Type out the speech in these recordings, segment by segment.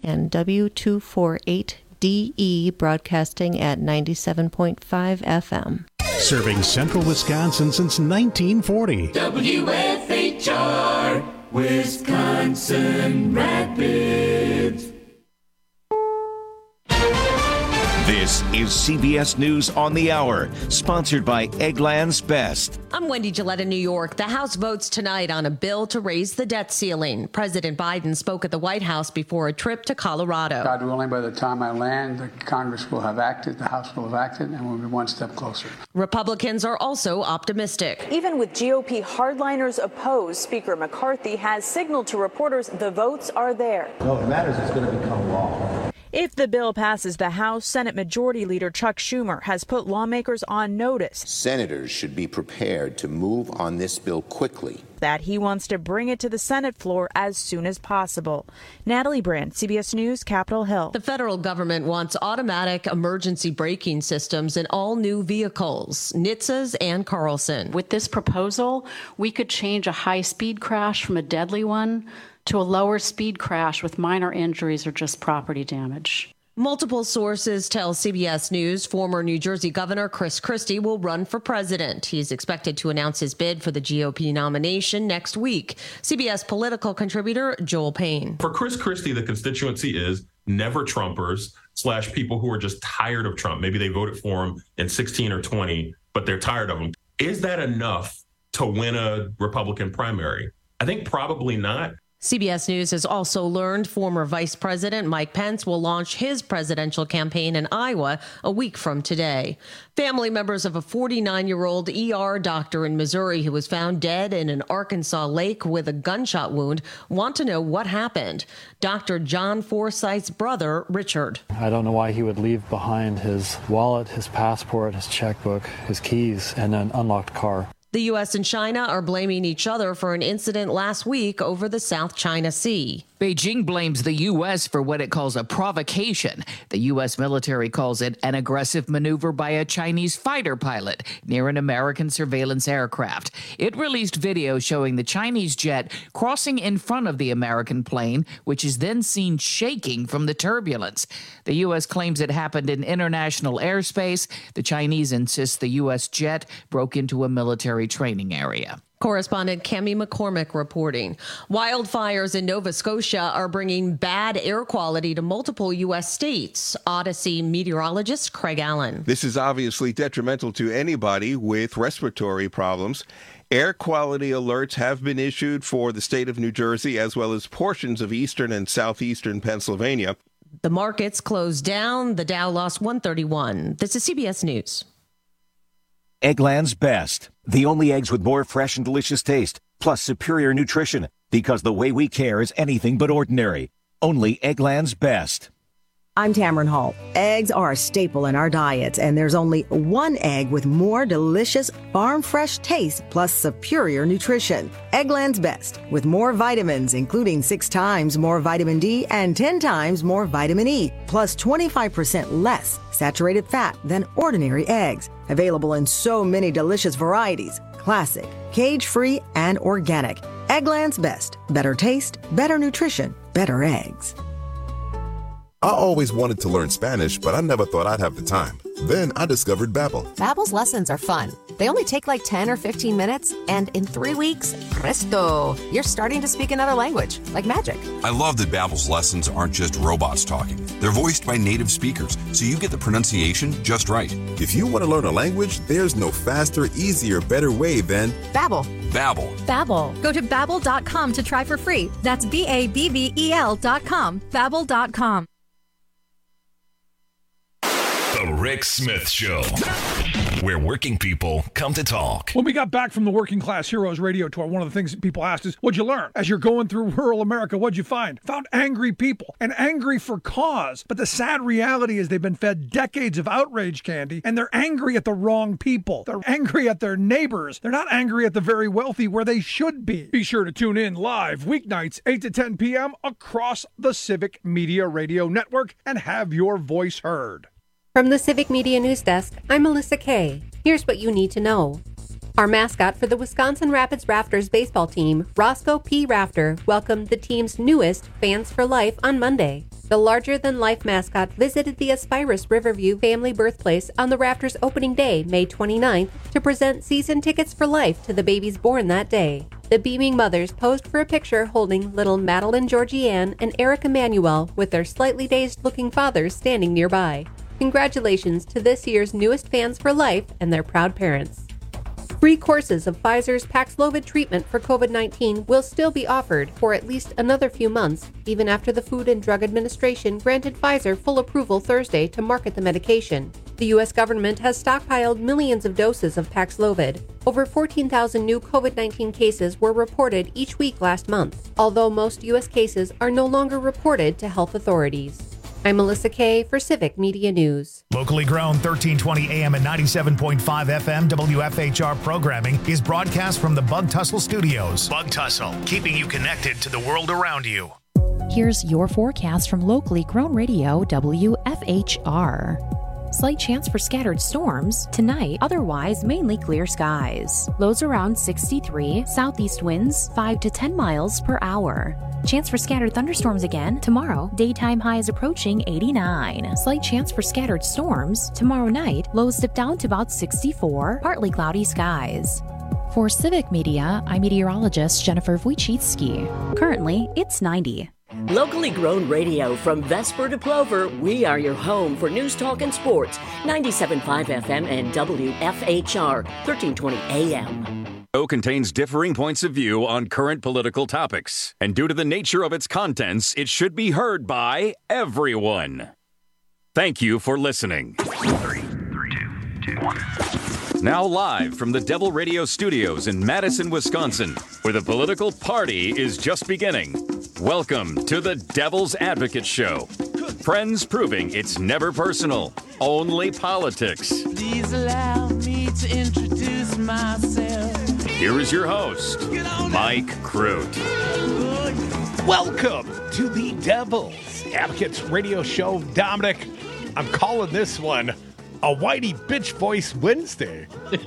and W248DE broadcasting at 97.5 FM. Serving central Wisconsin since 1940. WFHR, Wisconsin Rapids. This is CBS News on the Hour, sponsored by Eggland's Best. I'm Wendy Gillette in New York. The House votes tonight on a bill to raise the debt ceiling. President Biden spoke at the White House before a trip to Colorado. God willing, by the time I land, the Congress will have acted, the House will have acted, and we'll be one step closer. Republicans are also optimistic. Even with GOP hardliners opposed, Speaker McCarthy has signaled to reporters the votes are there. No, it matters. It's going to become law. If the bill passes the House, Senate Majority Leader Chuck Schumer has put lawmakers on notice. Senators should be prepared to move on this bill quickly. That he wants to bring it to the Senate floor as soon as possible. Natalie Brandt, CBS News, Capitol Hill. The federal government wants automatic emergency braking systems in all new vehicles, NHTSA's and Carlson. With this proposal, we could change a high-speed crash from a deadly one to a lower speed crash with minor injuries or just property damage. Multiple sources tell CBS News former New Jersey Governor Chris Christie will run for president. He's expected to announce his bid for the GOP nomination next week. CBS political contributor Joel Payne. For Chris Christie, the constituency is never Trumpers / people who are just tired of Trump. Maybe they voted for him in 16 or 20, but they're tired of him. Is that enough to win a Republican primary? I think probably not. CBS News has also learned former Vice President Mike Pence will launch his presidential campaign in Iowa a week from today. Family members of a 49-year-old ER doctor in Missouri who was found dead in an Arkansas lake with a gunshot wound want to know what happened. Dr. John Forsythe's brother, Richard. I don't know why he would leave behind his wallet, his passport, his checkbook, his keys, and an unlocked car. The U.S. and China are blaming each other for an incident last week over the South China Sea. Beijing blames the U.S. for what it calls a provocation. The U.S. military calls it an aggressive maneuver by a Chinese fighter pilot near an American surveillance aircraft. It released video showing the Chinese jet crossing in front of the American plane, which is then seen shaking from the turbulence. The U.S. claims it happened in international airspace. The Chinese insist the U.S. jet broke into a military training area. Correspondent Cami McCormick reporting. Wildfires in Nova Scotia are bringing bad air quality to multiple U.S. states. Odyssey meteorologist Craig Allen. This is obviously detrimental to anybody with respiratory problems. Air quality alerts have been issued for the state of New Jersey as well as portions of eastern and southeastern Pennsylvania. The markets closed down. The Dow lost 131. This is CBS News. Eggland's Best. The only eggs with more fresh and delicious taste, plus superior nutrition. Because the way we care is anything but ordinary. Only Eggland's Best. I'm Tamron Hall. Eggs are a staple in our diets, and there's only one egg with more delicious, farm-fresh taste plus superior nutrition. Eggland's Best, with more vitamins, including 6 times more vitamin D and 10 times more vitamin E, plus 25% less saturated fat than ordinary eggs. Available in so many delicious varieties: classic, cage-free, and organic. Eggland's Best. Better taste, better nutrition, better eggs. I always wanted to learn Spanish, but I never thought I'd have the time. Then I discovered Babbel. Babbel's lessons are fun. They only take like 10 or 15 minutes, and in 3 weeks, presto, you're starting to speak another language, like magic. I love that Babbel's lessons aren't just robots talking. They're voiced by native speakers, so you get the pronunciation just right. If you want to learn a language, there's no faster, easier, better way than Babbel. Babbel. Babbel. Go to Babbel.com to try for free. That's Babbel.com. Babbel.com. The Rick Smith Show, where working people come to talk. When we got back from the Working Class Heroes radio tour, one of the things that people asked is, what'd you learn? As you're going through rural America, what'd you find? Found angry people, and angry for cause. But the sad reality is they've been fed decades of outrage candy, and they're angry at the wrong people. They're angry at their neighbors. They're not angry at the very wealthy where they should be. Be sure to tune in live weeknights 8 to 10 p.m. across the Civic Media Radio Network and have your voice heard. From the Civic Media News Desk, I'm Melissa Kay. Here's what you need to know. Our mascot for the Wisconsin Rapids Raptors baseball team, Roscoe P. Rafter, welcomed the team's newest Fans for Life on Monday. The larger-than-life mascot visited the Aspirus Riverview family birthplace on the Raptors' opening day, May 29th, to present season tickets for life to the babies born that day. The beaming mothers posed for a picture holding little Madeline Georgianne and Eric Emanuel with their slightly dazed-looking fathers standing nearby. Congratulations to this year's newest Fans for Life and their proud parents. Free courses of Pfizer's Paxlovid treatment for COVID-19 will still be offered for at least another few months, even after the Food and Drug Administration granted Pfizer full approval Thursday to market the medication. The U.S. government has stockpiled millions of doses of Paxlovid. Over 14,000 new COVID-19 cases were reported each week last month, although most U.S. cases are no longer reported to health authorities. I'm Melissa Kay for Civic Media News. Locally grown 1320 AM and 97.5 FM WFHR programming is broadcast from the Bug Tussle Studios. Bug Tussle, keeping you connected to the world around you. Here's your forecast from locally grown radio WFHR. Slight chance for scattered storms tonight, otherwise mainly clear skies. Lows around 63, southeast winds 5 to 10 miles per hour. Chance for scattered thunderstorms again tomorrow. Daytime highs approaching 89. Slight chance for scattered storms tomorrow night. Lows dip down to about 64. Partly cloudy skies. For Civic Media, I'm meteorologist Jennifer Wojcicki. Currently, it's 90. Locally grown radio from Vesper to Plover, we are your home for news, talk, and sports. 97.5 FM and WFHR, 1320 AM. Show contains differing points of view on current political topics, and due to the nature of its contents, it should be heard by everyone. Thank you for listening. 3, 2, 1. Now live from the Devil Radio Studios in Madison, Wisconsin, where the political party is just beginning. Welcome to the Devil's Advocate Show. Friends proving it's never personal, only politics. Please allow me to introduce myself. Here is your host, Mike Crute. Welcome to the Devil's Advocates Radio Show. Dominic, I'm calling this one a Whitey Bitch Voice Wednesday.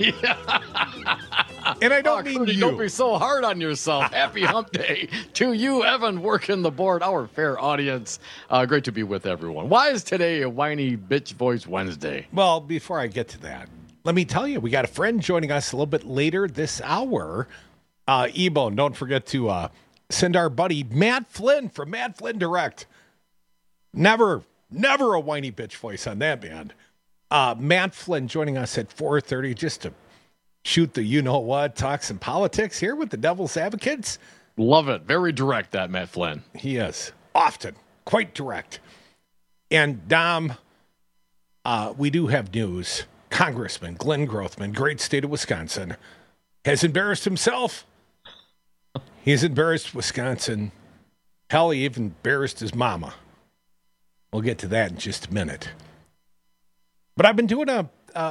And I don't mean Crudy, you. Don't be so hard on yourself. Happy hump day to you, Evan, working the board, our fair audience. Great to be with everyone. Why is today a whiny bitch voice Wednesday? Well, before I get to that, let me tell you, we got a friend joining us a little bit later this hour. E-Bone, don't forget to send our buddy Matt Flynn from Matt Flynn Direct. Never a whiny bitch voice on that band. Matt Flynn joining us at 4:30 just to shoot the you-know-what, talk some politics here with the Devil's Advocates. Love it. Very direct, that Matt Flynn. He is. Often. Quite direct. And Dom, we do have news. Congressman Glenn Grothman, great state of Wisconsin, has embarrassed himself. He's embarrassed Wisconsin. Hell, he even embarrassed his mama. We'll get to that in just a minute. But I've been doing a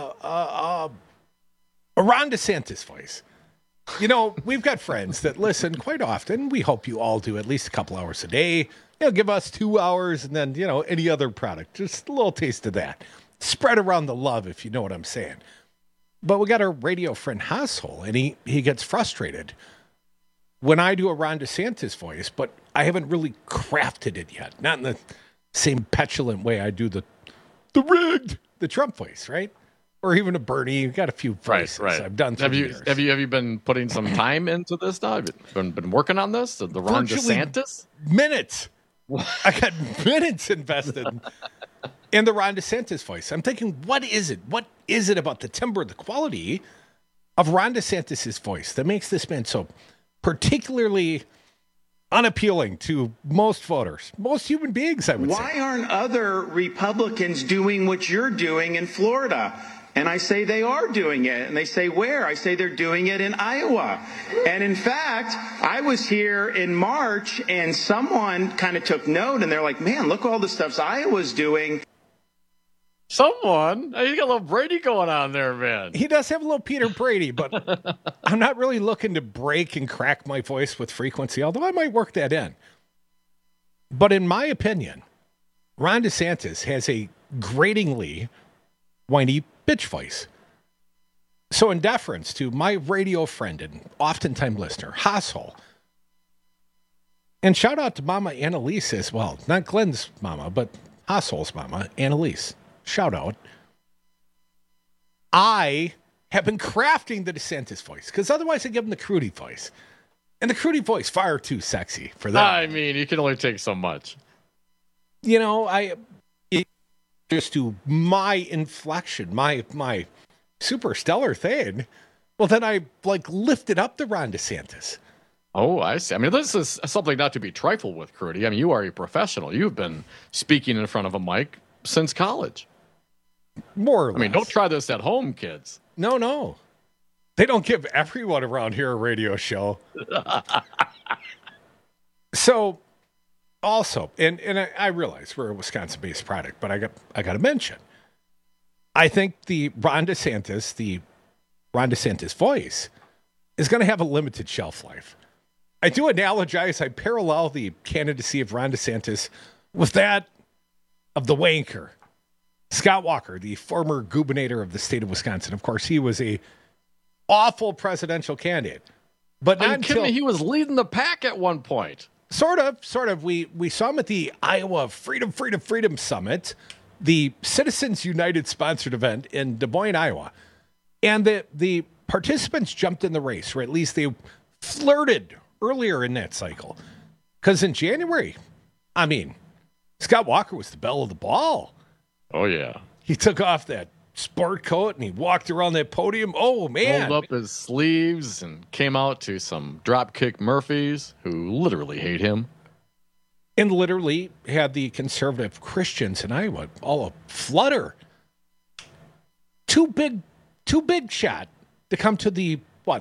Ron DeSantis voice. You know, we've got friends that listen quite often. We hope you all do at least a couple hours a day. You know, give us 2 hours and then, you know, any other product. Just a little taste of that. Spread around the love, if you know what I'm saying. But we got our radio friend Hassel, and he gets frustrated when I do a Ron DeSantis voice, but I haven't really crafted it yet. Not in the same petulant way I do the Trump voice, right? Or even a Bernie. You've got a few voices I've done through the years. Have you been putting some time into this now? Have you been working on this? The Ron DeSantis? Minutes. I got minutes invested in the Ron DeSantis voice. I'm thinking, what is it? What is it about the timbre, the quality of Ron DeSantis' voice that makes this man so particularly unappealing to most voters, most human beings, I would say? Why aren't other Republicans doing what you're doing in Florida? And I say they are doing it. And they say, where? I say they're doing it in Iowa. And in fact, I was here in March and someone kind of took note and they're like, man, look all the stuff Iowa's doing. Someone? You got a little Brady going on there, man. He does have a little Peter Brady, but I'm not really looking to break and crack my voice with frequency, although I might work that in. But in my opinion, Ron DeSantis has a gratingly whiny bitch voice. So in deference to my radio friend and oftentimes listener, Hassel, and shout out to Mama Annalise as well. Not Glenn's mama, but Hassel's mama, Annalise. Shout out. I have been crafting the DeSantis voice, because otherwise I give him the Crudy voice. And the Crudy voice, far too sexy for that. I mean, you can only take so much. You know, it just to my inflection, my super stellar thing. Well, then I lifted up the Ron DeSantis. Oh, I see. I mean, this is something not to be trifled with, Crudy. I mean, you are a professional. You've been speaking in front of a mic since college. More or less. I mean, don't try this at home, kids. No. They don't give everyone around here a radio show. So, also, and I realize we're a Wisconsin-based product, but I got to mention, I think the Ron DeSantis voice is going to have a limited shelf life. I do analogize. I parallel the candidacy of Ron DeSantis with that of the wanker, Scott Walker, the former gubernator of the state of Wisconsin. Of course, he was a awful presidential candidate, but not until he was leading the pack at one point. Sort of. We saw him at the Iowa Freedom Summit, the Citizens United sponsored event in Des Moines, Iowa, and the participants jumped in the race, or at least they flirted earlier in that cycle. Because in January, I mean, Scott Walker was the belle of the ball. Oh, yeah. He took off that sport coat and he walked around that podium. Oh, man. Rolled up his sleeves and came out to some Dropkick Murphys who literally hate him. And literally had the conservative Christians in Iowa all a flutter. Too big shot to come to the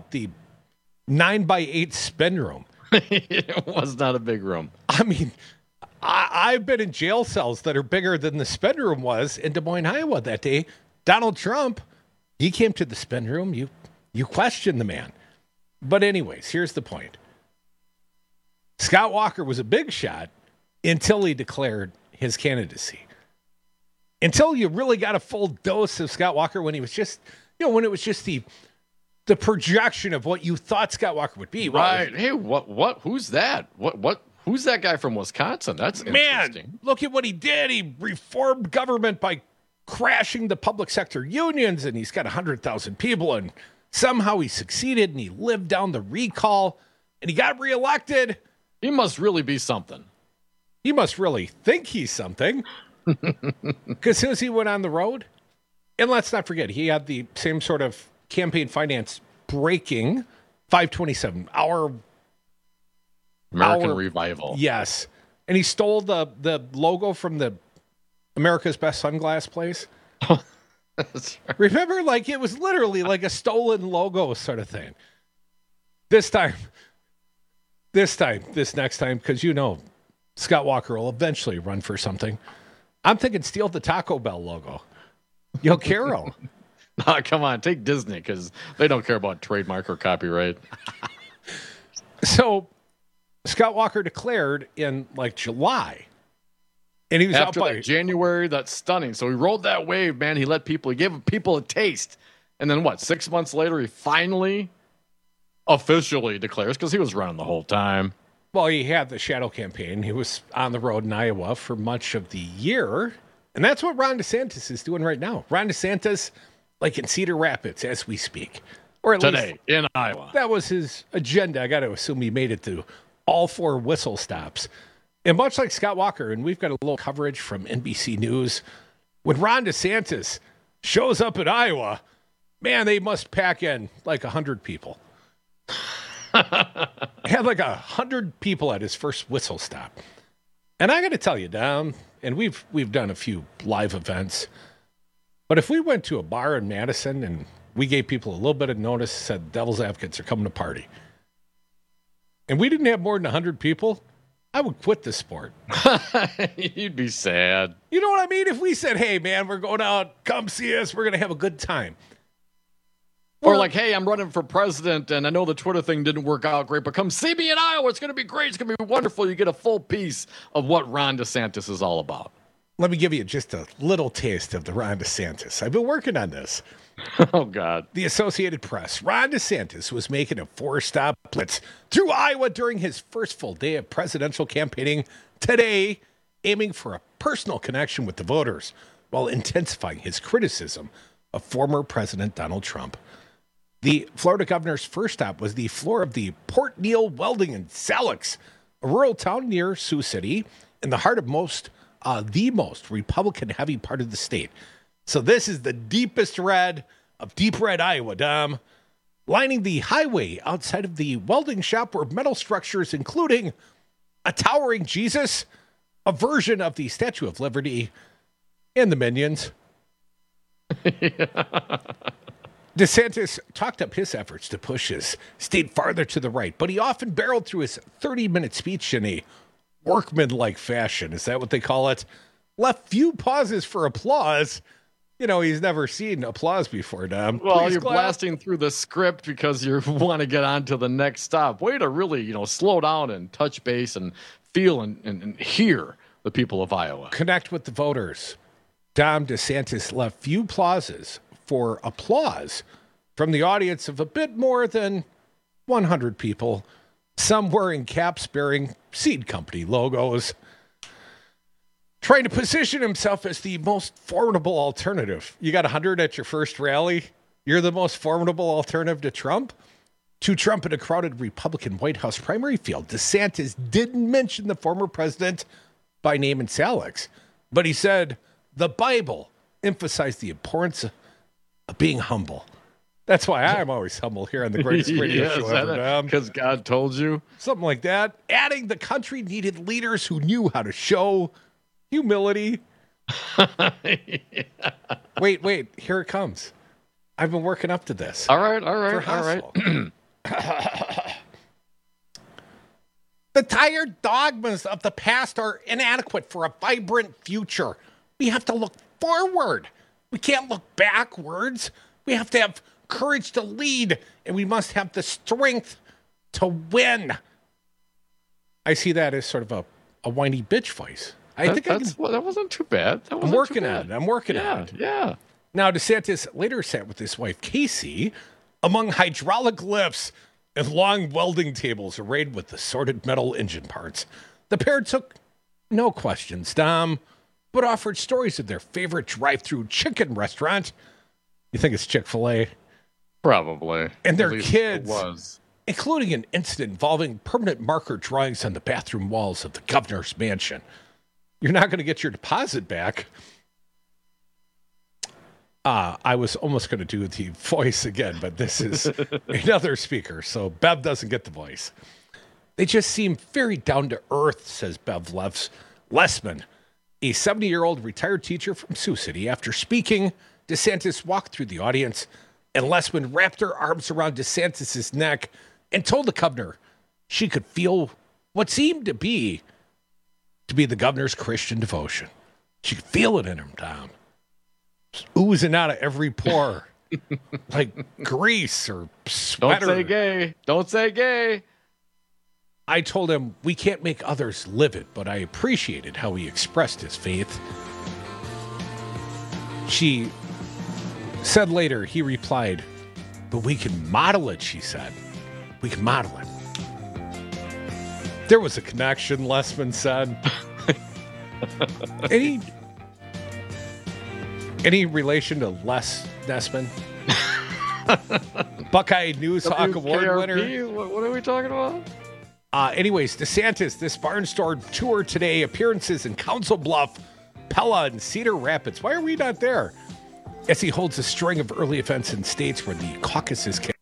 9x8 spin room. It was not a big room. I mean, I've been in jail cells that are bigger than the spin room was in Des Moines, Iowa that day. Donald Trump, he came to the spin room. You question the man. But anyways, here's the point. Scott Walker was a big shot until he declared his candidacy. Until you really got a full dose of Scott Walker when he was just, when it was just the projection of what you thought Scott Walker would be. Right. Hey, what? Who's that? What? Who's that guy from Wisconsin? That's interesting. Man, look at what he did. He reformed government by crashing the public sector unions, and he's got 100,000 people, and somehow he succeeded, and he lived down the recall, and he got reelected. He must really be something. He must really think he's something. Because as he went on the road, and let's not forget, he had the same sort of campaign finance breaking 527 American Revival. Yes. And he stole the logo from the America's Best Sunglass place. That's right. Remember, it was literally like a stolen logo sort of thing. This next time, because Scott Walker will eventually run for something. I'm thinking steal the Taco Bell logo. Yo, Carol. Oh, come on, take Disney, because they don't care about trademark or copyright. So Scott Walker declared in July. And he was after out by January. That's stunning. So he rode that wave, man. He gave people a taste. And then 6 months later, he finally officially declares, because he was running the whole time. Well, he had the shadow campaign. He was on the road in Iowa for much of the year. And that's what Ron DeSantis is doing right now. Ron DeSantis, in Cedar Rapids as we speak. Or at today least in Iowa. That was his agenda. I got to assume he made it to all 4 whistle stops. And much like Scott Walker, and we've got a little coverage from NBC News, when Ron DeSantis shows up in Iowa, man, they must pack in 100 people. Had 100 people at his first whistle stop. And I got to tell you, and we've done a few live events, but if we went to a bar in Madison and we gave people a little bit of notice, said Devil's Advocates are coming to party, and we didn't have more than 100 people, I would quit this sport. You'd be sad. You know what I mean? If we said, hey, man, we're going out, come see us, we're going to have a good time. Or hey, I'm running for president, and I know the Twitter thing didn't work out great, but come see me in Iowa. It's going to be great. It's going to be wonderful. You get a full piece of what Ron DeSantis is all about. Let me give you just a little taste of the Ron DeSantis. I've been working on this. Oh, God. The Associated Press. Ron DeSantis was making a 4-stop blitz through Iowa during his first full day of presidential campaigning today, aiming for a personal connection with the voters while intensifying his criticism of former President Donald Trump. The Florida governor's first stop was the floor of the Port Neal Welding in Salix, a rural town near Sioux City in the heart of the most Republican-heavy part of the state. So this is the deepest red of deep red Iowa, Dom. Lining the highway outside of the welding shop were metal structures, including a towering Jesus, a version of the Statue of Liberty, and the Minions. DeSantis talked up his efforts to push his state farther to the right, but he often barreled through his 30-minute speech in a workman-like fashion. Is that what they call it? Left few pauses for applause. You know, he's never seen applause before, Dom. Well, Please you're clap. blasting through the script because you want to get on to the next stop. Way to really, slow down and touch base and feel and hear the people of Iowa. Connect with the voters. Dom DeSantis left few pauses for applause from the audience of a bit more than 100 people, some wearing caps bearing seed company logos, trying to position himself as the most formidable alternative. You got 100 at your first rally. You're the most formidable alternative to Trump? To Trump in a crowded Republican White House primary field, DeSantis didn't mention the former president by name in Salix, but he said the Bible emphasized the importance of being humble. That's why I'm always humble here on the greatest radio show ever. Because God told you? Something like that. Adding the country needed leaders who knew how to show humility. Wait, here it comes. I've been working up to this. All right. The tired dogmas of the past are inadequate for a vibrant future. We have to look forward. We can't look backwards. We have to have courage to lead, and we must have the strength to win. I see that as sort of a whiny bitch voice. That wasn't too bad. I'm working on it. Yeah. Now, DeSantis later sat with his wife, Casey, among hydraulic lifts and long welding tables arrayed with assorted metal engine parts. The pair took no questions, Dom, but offered stories of their favorite drive-through chicken restaurant. You think it's Chick-fil-A? Probably. And their kids, including an incident involving permanent marker drawings on the bathroom walls of the governor's mansion. You're not going to get your deposit back. I was almost going to do the voice again, but this is another speaker, so Bev doesn't get the voice. They just seem very down to earth, says Bev Lessman, a 70-year-old retired teacher from Sioux City. After speaking, DeSantis walked through the audience, and Lessman wrapped her arms around DeSantis' neck and told the governor she could feel what seemed to be the governor's Christian devotion. She could feel it in him, Tom. Oozing out of every pore. Like grease or sweater. Don't say gay. I told him, we can't make others live it, but I appreciated how he expressed his faith. She said later, he replied, but we can model it, she said. We can model it. There was a connection, Lessman said. Any relation to Les Nessman? Buckeye News Hawk Award winner. What are we talking about? Anyways, DeSantis, this Barnstorm tour today, appearances in Council Bluff, Pella, and Cedar Rapids. Why are we not there? As he holds a string of early events in states where the caucuses can.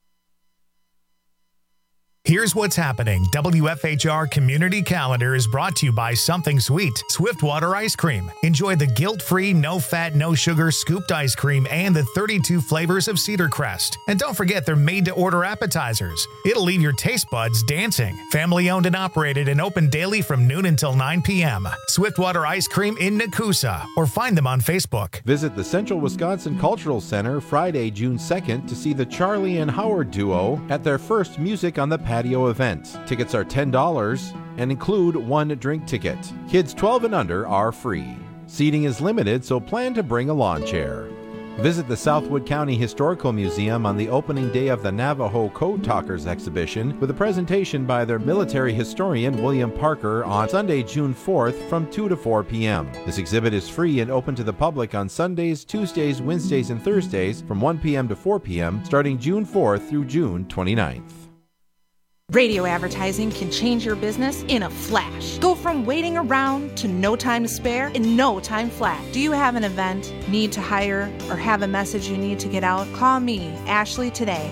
Here's what's happening. WFHR Community Calendar is brought to you by Something Sweet, Swiftwater Ice Cream. Enjoy the guilt-free, no-fat, no-sugar scooped ice cream and the 32 flavors of Cedar Crest. And don't forget they're made-to-order appetizers. It'll leave your taste buds dancing. Family-owned and operated and open daily from noon until 9 p.m. Swiftwater Ice Cream in Nakusa, or find them on Facebook. Visit the Central Wisconsin Cultural Center Friday, June 2nd to see the Charlie and Howard duo at their first Music on the Patio event. Tickets are $10 and include one drink ticket. Kids 12 and under are free. Seating is limited, so plan to bring a lawn chair. Visit the Southwood County Historical Museum on the opening day of the Navajo Code Talkers exhibition with a presentation by their military historian William Parker on Sunday, June 4th from 2 to 4 p.m. This exhibit is free and open to the public on Sundays, Tuesdays, Wednesdays, and Thursdays from 1 p.m. to 4 p.m. starting June 4th through June 29th. Radio advertising can change your business in a flash. Go from waiting around to no time to spare in no time flat. Do you have an event, need to hire, or have a message you need to get out? Call me, Ashley, today,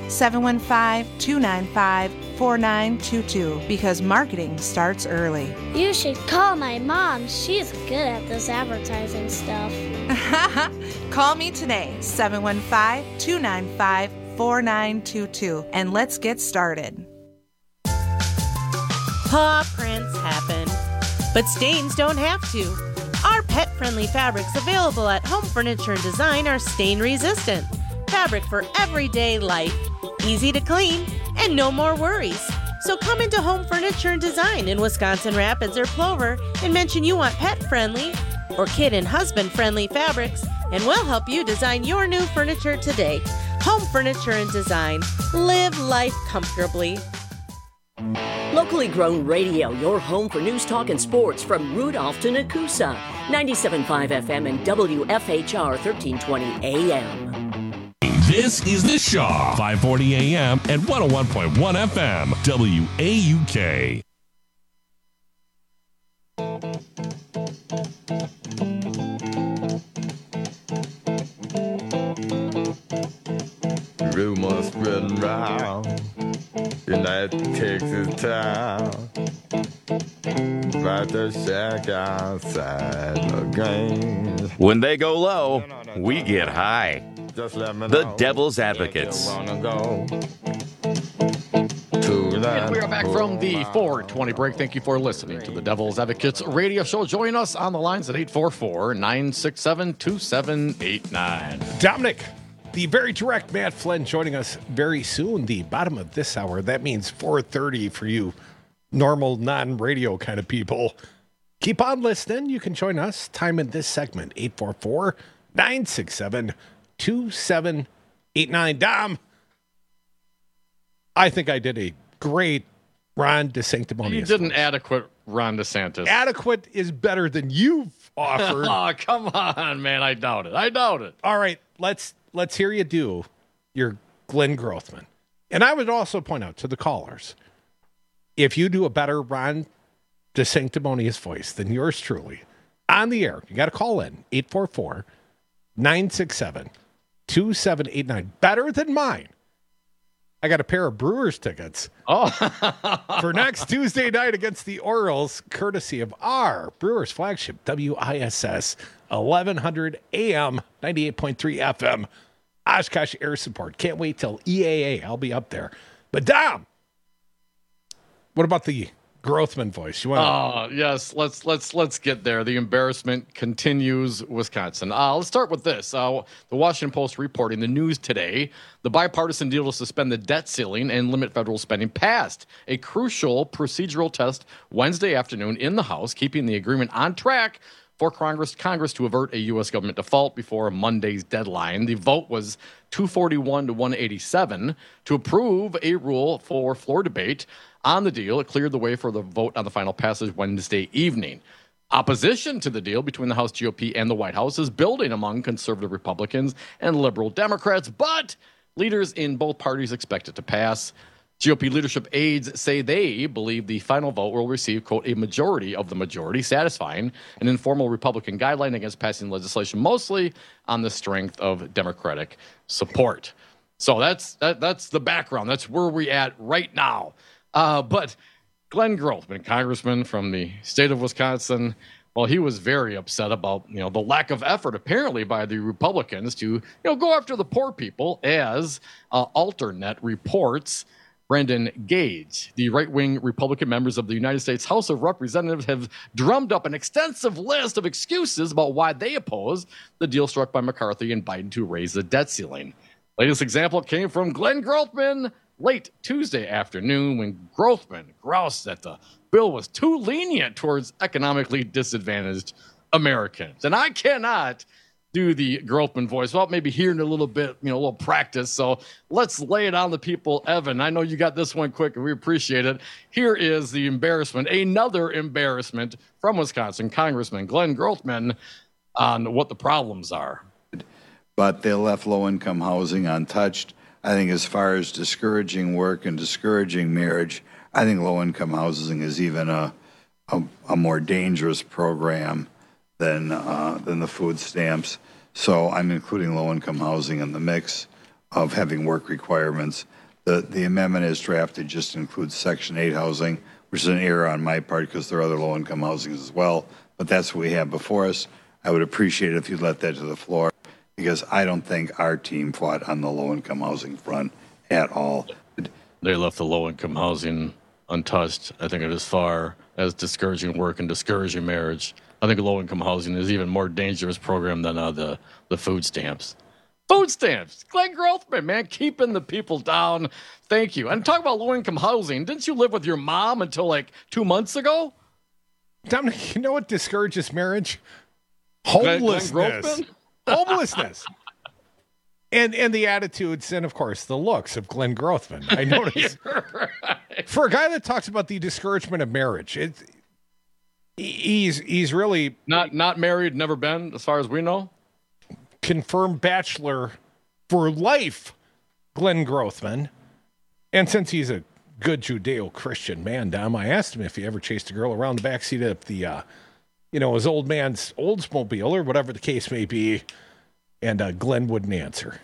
715-295-4922, because marketing starts early. You should call my mom. She's good at this advertising stuff. Call me today, 715-295-4922, and let's get started. Paw prints happen, but stains don't have to. Our pet-friendly fabrics available at Home Furniture and Design are stain-resistant. Fabric for everyday life, easy to clean, and no more worries. So come into Home Furniture and Design in Wisconsin Rapids or Plover and mention you want pet-friendly or kid and husband-friendly fabrics, and we'll help you design your new furniture today. Home Furniture and Design. Live life comfortably. Locally grown radio, your home for news, talk, and sports from Rudolph to Nakusa. 97.5 FM and WFHR 1320 AM. This is The Shaw, 540 AM and 101.1 FM, WAUK. Rumors spreading round United Texas town, about to shack outside the game. When they go low, we get high. Just let me know. The Devil's Advocates. And we are back from the 420 break. Thank you for listening to the Devil's Advocates radio show. Join us on the lines at 844-967-2789. Dominic, the very direct Matt Flynn joining us very soon, the bottom of this hour. That means 4:30 for you normal, non-radio kind of people. Keep on listening. You can join us. Time in this segment, 844-967-2789. Dom, I think I did a great Ron DeSanctimonious. You did an adequate Ron DeSantis. Adequate is better than you've offered. Oh, come on, man. I doubt it. All right, let's hear you do your Glenn Grothman. And I would also point out to the callers, if you do a better Ron DeSanctimonious voice than yours truly, on the air, you got to call in, 844-967-2789. Better than mine. I got a pair of Brewers tickets for next Tuesday night against the Orioles, courtesy of our Brewers flagship, WISS 1100 AM, 98.3 FM, Oshkosh Air Support. Can't wait till EAA. I'll be up there. But Dom, what about the Grothman voice? You want? Yes. Let's get there. The embarrassment continues, Wisconsin. Let's start with this. The Washington Post reporting the news today. The bipartisan deal to suspend the debt ceiling and limit federal spending passed a crucial procedural test Wednesday afternoon in the House, keeping the agreement on track for Congress to avert a U.S. government default before Monday's deadline. The vote was 241 to 187 to approve a rule for floor debate on the deal. It cleared the way for the vote on the final passage Wednesday evening. Opposition to the deal between the House GOP and the White House is building among conservative Republicans and liberal Democrats, but leaders in both parties expect it to pass. GOP leadership aides say they believe the final vote will receive, quote, a majority of the majority, satisfying an informal Republican guideline against passing legislation, mostly on the strength of Democratic support. So that's the background. That's where we're at right now. But Glenn Grothman, congressman from the state of Wisconsin, well, he was very upset about, the lack of effort apparently by the Republicans to, go after the poor people, as Alternet reports. Brendan Gage, the right-wing Republican members of the United States House of Representatives, have drummed up an extensive list of excuses about why they oppose the deal struck by McCarthy and Biden to raise the debt ceiling. Latest example came from Glenn Grothman late Tuesday afternoon, when Grothman groused that the bill was too lenient towards economically disadvantaged Americans. And I cannot do the Grothman voice without maybe hearing a little bit, a little practice. So let's lay it on the people. Evan, I know you got this one quick and we appreciate it. Here is the embarrassment, another embarrassment from Wisconsin Congressman Glenn Grothman on what the problems are. But they left low-income housing untouched. I think as far as discouraging work and discouraging marriage, I think low-income housing is even a more dangerous program than the food stamps. So I'm including low-income housing in the mix of having work requirements. The amendment as drafted just includes Section 8 housing, which is an error on my part because there are other low-income housings as well. But that's what we have before us. I would appreciate it if you'd let that to the floor, because I don't think our team fought on the low-income housing front at all. They left the low-income housing untouched. I think it as far as discouraging work and discouraging marriage. I think low-income housing is even more dangerous program than the food stamps. Food stamps. Glenn Grothman, man, keeping the people down. Thank you. And talk about low-income housing. Didn't you live with your mom until like 2 months ago? Dominic, you know what discourages marriage? Homelessness. Homelessness. And the attitudes and, of course, the looks of Glenn Grothman. I noticed. Right. For a guy that talks about the discouragement of marriage, he's really... Not married, never been, as far as we know? Confirmed bachelor for life, Glenn Grothman. And since he's a good Judeo-Christian man, Dom, I asked him if he ever chased a girl around the backseat of the... his old man's Oldsmobile or whatever the case may be, and Glenn wouldn't answer.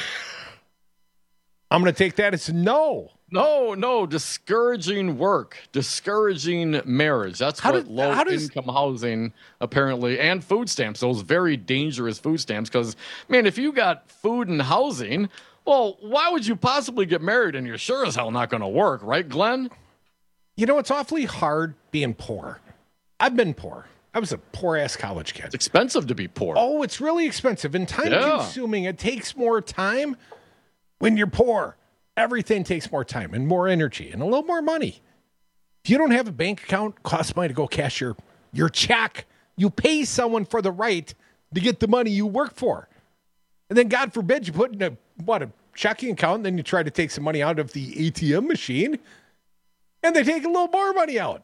I'm going to take that as no. No, discouraging work, discouraging marriage. That's what low-income housing apparently, and food stamps, those very dangerous food stamps, because, man, if you got food and housing, well, why would you possibly get married and you're sure as hell not going to work, right, Glenn? It's awfully hard being poor. I've been poor. I was a poor-ass college kid. It's expensive to be poor. Oh, it's really expensive and time-consuming. It takes more time when you're poor. Everything takes more time and more energy and a little more money. If you don't have a bank account, it costs money to go cash your check. You pay someone for the right to get the money you work for. And then, God forbid, you put in a checking account, and then you try to take some money out of the ATM machine, and they take a little more money out.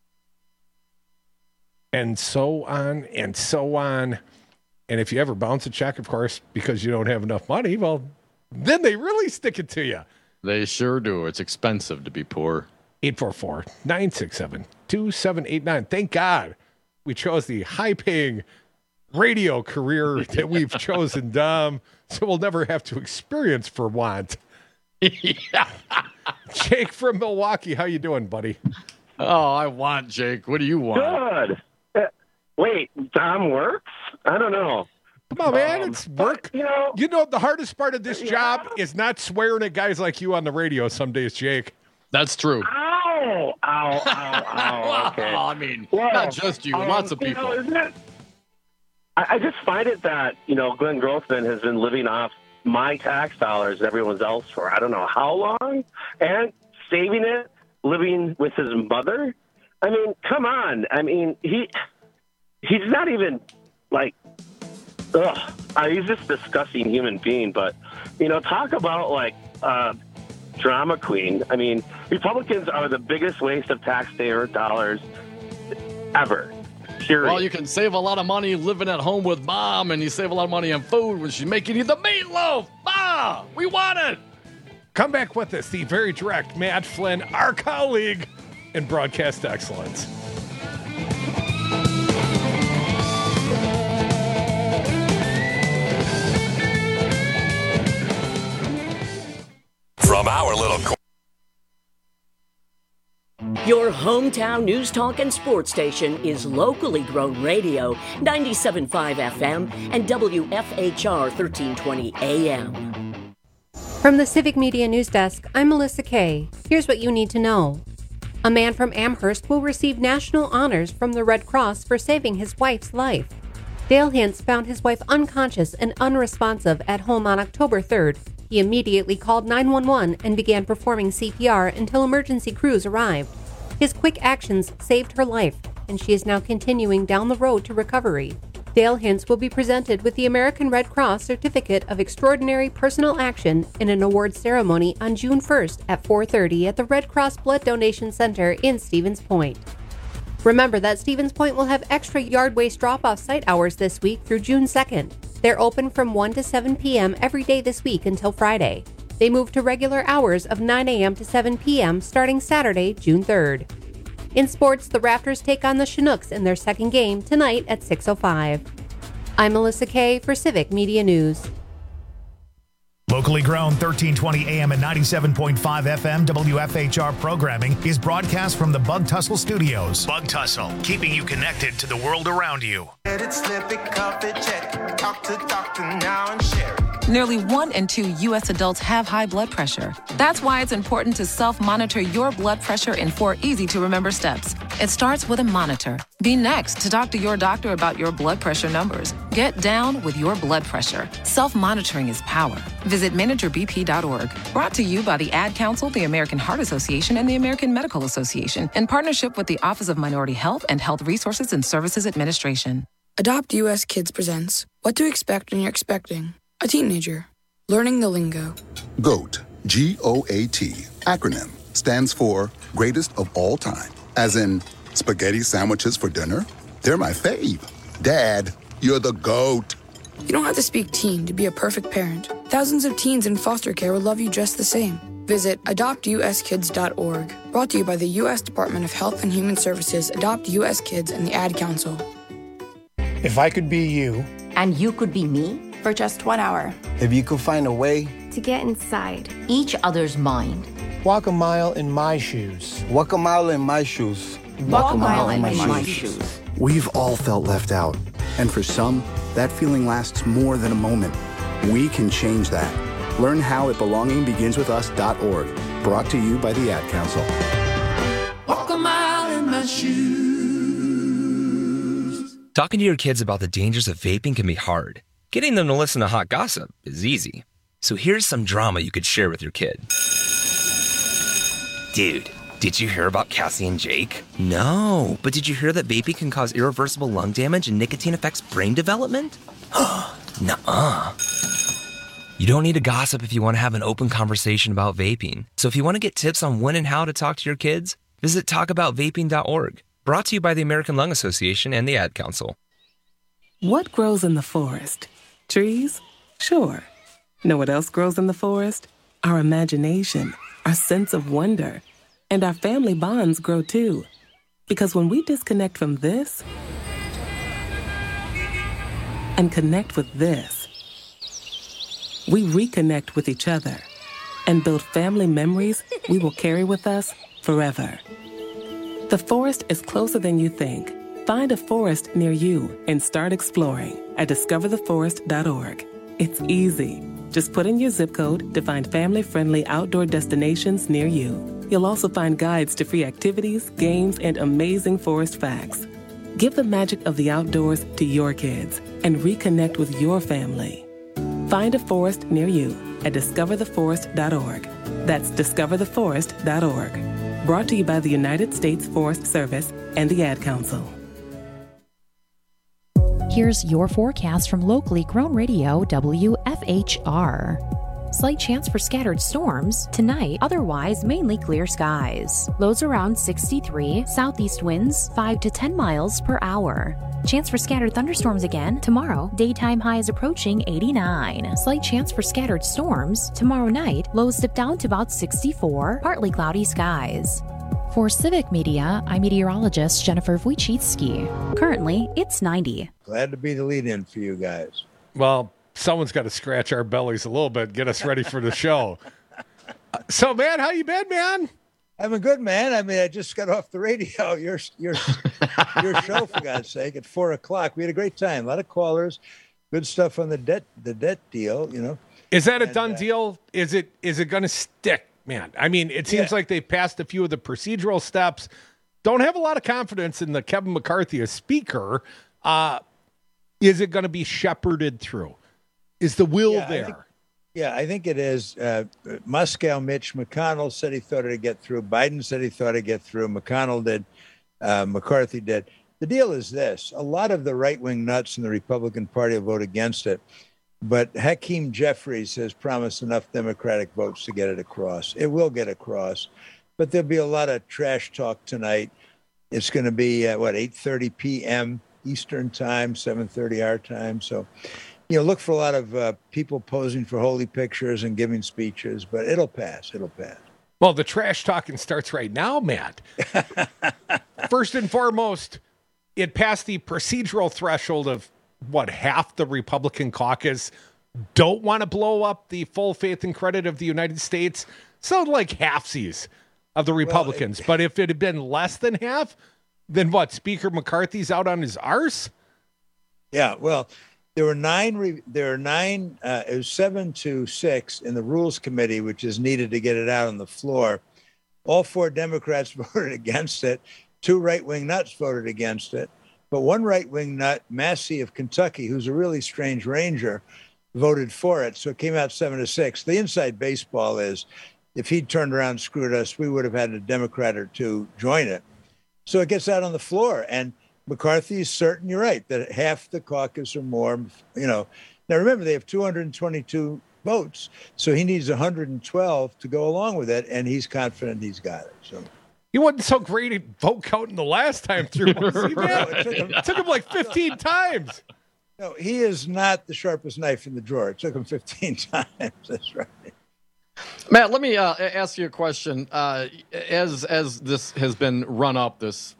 And so on and so on. And if you ever bounce a check, of course, because you don't have enough money, well, then they really stick it to you. They sure do. It's expensive to be poor. 844-967-2789. Thank God we chose the high-paying radio career that we've chosen, Dom, so we'll never have to experience for want. Yeah. Jake from Milwaukee, how you doing, buddy? Oh, I want Jake. What do you want? Good. Wait, Dom works? I don't know. Come on, man. It's work. You know, the hardest part of this job is not swearing at guys like you on the radio some days, Jake. That's true. Ow. Okay. Well, I mean, not just you. Lots of people. I just find it that, Glenn Grothman has been living off my tax dollars and everyone's else for I don't know how long, and saving it, living with his mother. I mean, come on. I mean, he's not even like, he's just a disgusting human being. But, talk about like drama queen. I mean, Republicans are the biggest waste of taxpayer dollars ever. Period. Well, you can save a lot of money living at home with mom, and you save a lot of money on food when she's making you the meatloaf. Ma, we want it. Come back with us, the very direct Matt Flynn, our colleague in broadcast excellence. From our little Your hometown news, talk, and sports station is locally grown radio, 97.5 FM and WFHR 1320 AM. From the Civic Media News Desk, I'm Melissa Kay. Here's what you need to know. A man from Amherst will receive national honors from the Red Cross for saving his wife's life. Dale Hintz found his wife unconscious and unresponsive at home on October 3rd. He immediately called 911 and began performing CPR until emergency crews arrived. His quick actions saved her life. and she is now continuing down the road to recovery. Dale Hintz will be presented with the American Red Cross Certificate of Extraordinary Personal Action in an award ceremony on June 1st at 4:30 at the Red Cross Blood Donation Center in Stevens Point. Remember that Stevens Point will have extra yard waste drop-off site hours this week through June 2nd. They're open from 1 to 7 p.m. every day this week until Friday. They move to regular hours of 9 a.m. to 7 p.m. starting Saturday, June 3rd. In sports, the Raptors take on the Chinooks in their second game tonight at 6:05. I'm Melissa Kay for Civic Media News. Locally grown 1320 AM and 97.5 FM WFHR programming is broadcast from the Bug Tussle Studios. Bug Tussle, keeping you connected to the world around you. Talk to doctor now and share it. Nearly 1 in 2 U.S. adults have high blood pressure. That's why it's important to self-monitor your blood pressure in 4 easy-to-remember steps. It starts with a monitor. Be next to talk to your doctor about your blood pressure numbers. Get down with your blood pressure. Self-monitoring is power. Visit managerbp.org. Brought to you by the Ad Council, the American Heart Association, and the American Medical Association, in partnership with the Office of Minority Health and Health Resources and Services Administration. Adopt U.S. Kids presents What to Expect When You're Expecting a Teenager. Learning the Lingo. GOAT, G-O-A-T, acronym, stands for Greatest of All Time. As in, spaghetti sandwiches for dinner? They're my fave. Dad, you're the GOAT. You don't have to speak teen to be a perfect parent. Thousands of teens in foster care will love you just the same. Visit adoptuskids.org. Brought to you by the U.S. Department of Health and Human Services, Adopt U.S. Kids, and the Ad Council. If I could be you. And you could be me for just 1 hour. If you could find a way to get inside each other's mind. Walk a mile in my shoes. Walk a mile in my shoes. Walk a mile in my shoes. We've all felt left out. And for some, that feeling lasts more than a moment. We can change that. Learn how at belongingbeginswithus.org. Brought to you by the Ad Council. Walk a mile in my shoes. Talking to your kids about the dangers of vaping can be hard. Getting them to listen to hot gossip is easy. So here's some drama you could share with your kid. Dude, did you hear about Cassie and Jake? No, but did you hear that vaping can cause irreversible lung damage and nicotine affects brain development? Nuh-uh. You don't need to gossip if you want to have an open conversation about vaping. So if you want to get tips on when and how to talk to your kids, visit talkaboutvaping.org. Brought to you by the American Lung Association and the Ad Council. What grows in the forest? Trees? Sure. Know what else grows in the forest? Our imagination, our sense of wonder, and our family bonds grow too. Because when we disconnect from this and connect with this, we reconnect with each other and build family memories we will carry with us forever. The forest is closer than you think. Find a forest near you and start exploring at discovertheforest.org. It's easy. Just put in your zip code to find family-friendly outdoor destinations near you. You'll also find guides to free activities, games, and amazing forest facts. Give the magic of the outdoors to your kids and reconnect with your family. Find a forest near you at discovertheforest.org. That's discovertheforest.org. Brought to you by the United States Forest Service and the Ad Council. Here's your forecast from locally grown radio WFHR. Slight chance for scattered storms tonight, otherwise mainly clear skies. Lows around 63, southeast winds 5 to 10 miles per hour. Chance for scattered thunderstorms again tomorrow. Daytime highs approaching 89. Slight chance for scattered storms tomorrow night. Lows dip down to about 64. Partly cloudy skies. For Civic Media, I'm meteorologist Jennifer Wojcicki. Currently, it's 90. Glad to be the lead-in for you guys. Well, someone's got to scratch our bellies a little bit, get us ready for the show. So, man, how you been, man? I've been good, man. I mean, I just got off the radio. Your show, for God's sake, at 4:00. We had a great time. A lot of callers. Good stuff on the debt deal. You know. Is that a done deal? Is it going to stick, man? I mean, it seems like they passed a few of the procedural steps. Don't have a lot of confidence in the Kevin McCarthy as speaker. Is it going to be shepherded through? Is the will there? I think it is. Muskow, Mitch McConnell said he thought it'd get through. Biden said he thought it'd get through. McConnell did. McCarthy did. the deal is this. A lot of the right-wing nuts in the Republican Party will vote against it. But Hakeem Jeffries has promised enough Democratic votes to get it across. It will get across. But there'll be a lot of trash talk tonight. It's going to be at, 8:30 p.m. Eastern time, 7:30 our time. So, look for a lot of people posing for holy pictures and giving speeches. But it'll pass. It'll pass. Well, the trash talking starts right now, Matt. First and foremost, it passed the procedural threshold of half the Republican caucus don't want to blow up the full faith and credit of the United States. So like halfsies of the Republicans. But if it had been less than half, then what? Speaker McCarthy's out on his arse? Yeah, well, there were nine. It was 7-6 in the Rules Committee, which is needed to get it out on the floor. All 4 Democrats voted against it. 2 right-wing nuts voted against it. But one right-wing nut, Massey of Kentucky, who's a really strange ranger, voted for it. So it came out 7-6. The inside baseball is, if he'd turned around and screwed us, we would have had a Democrat or 2 join it. So it gets out on the floor. And McCarthy is certain, you're right, that half the caucus or more, Now, remember, they have 222 votes. So he needs 112 to go along with it. And he's confident he's got it. So. He wasn't so great at vote counting the last time through. It took him like 15 times. No, he is not the sharpest knife in the drawer. It took him 15 times. That's right. Matt, let me ask you a question. As this has been run up, this